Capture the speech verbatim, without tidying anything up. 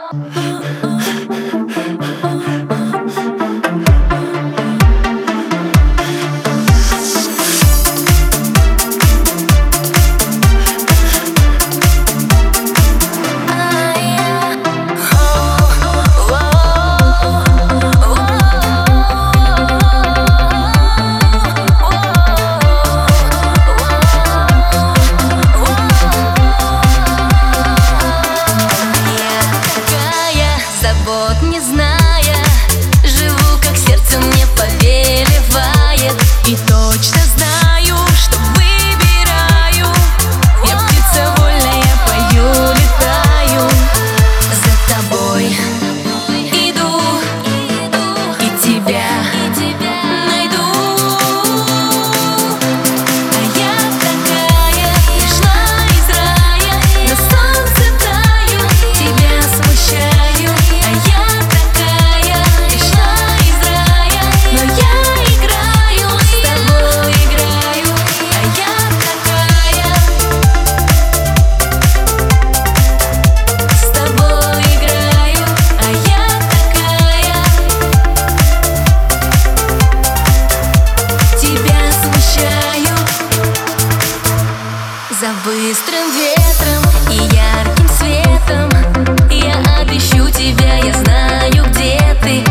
Не зная, живу, как сердце мне повелевает. И точно знаю, что выбираю. Я птица вольная, пою, летаю. За тобой иду, и тебя найду. А я такая, пришла из рая, на солнце таю, тебя смущаю. За быстрым ветром и ярким светом я отыщу тебя, я знаю, где ты.